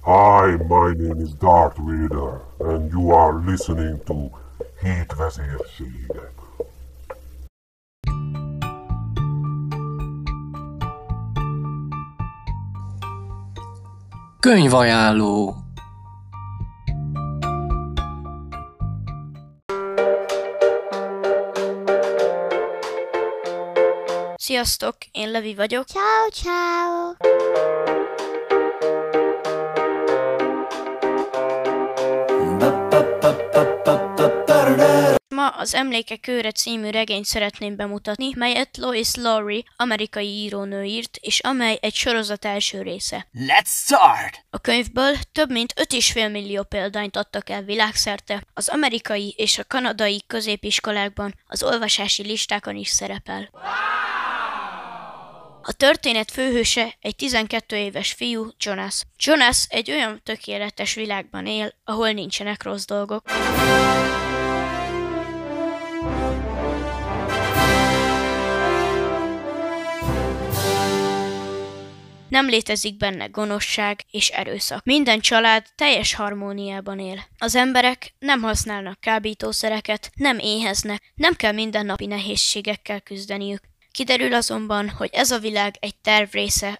Hi, my name is Darth Vader, and you are listening to Hét vezérségek. Könyvajánló. Sziasztok, én Levi vagyok. Ciao, ciao! Ma az Emlékek őre című regényt szeretném bemutatni, melyet Lois Lowry, amerikai írónő írt, és amely egy sorozat első része. Let's start! A könyvből több mint 5,5 millió példányt adtak el világszerte, az amerikai és a kanadai középiskolákban az olvasási listákon is szerepel. A történet főhőse egy 12 éves fiú, Jonas. Jonas egy olyan tökéletes világban él, ahol nincsenek rossz dolgok. Nem létezik benne gonoszság és erőszak. Minden család teljes harmóniában él. Az emberek nem használnak kábítószereket, nem éheznek, nem kell mindennapi nehézségekkel küzdeniük. Kiderül azonban, hogy ez a világ egy terv része,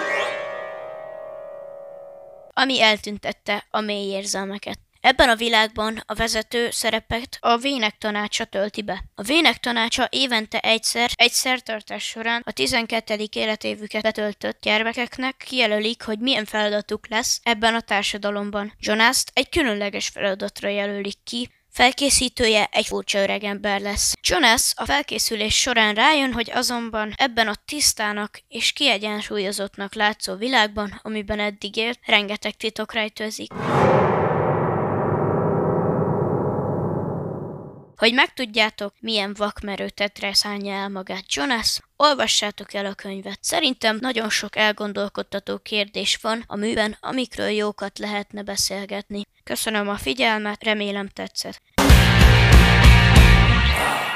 ami eltüntette a mély érzelmeket. Ebben a világban a vezető szerepet a Vének tanácsa tölti be. A Vének tanácsa évente egy szertartás során a 12. életévüket betöltött gyermekeknek kijelölik, hogy milyen feladatuk lesz ebben a társadalomban. Jonast egy különleges feladatra jelölik ki, felkészítője egy furcsa öregember lesz. Jonas a felkészülés során rájön, hogy azonban ebben a tisztának és kiegyensúlyozottnak látszó világban, amiben eddig élt, rengeteg titok rejtőzik. Hogy megtudjátok, milyen vakmerő tetre szánja el magát Jonas, olvassátok el a könyvet. Szerintem nagyon sok elgondolkodtató kérdés van a műben, amikről jókat lehetne beszélgetni. Köszönöm a figyelmet, remélem tetszett.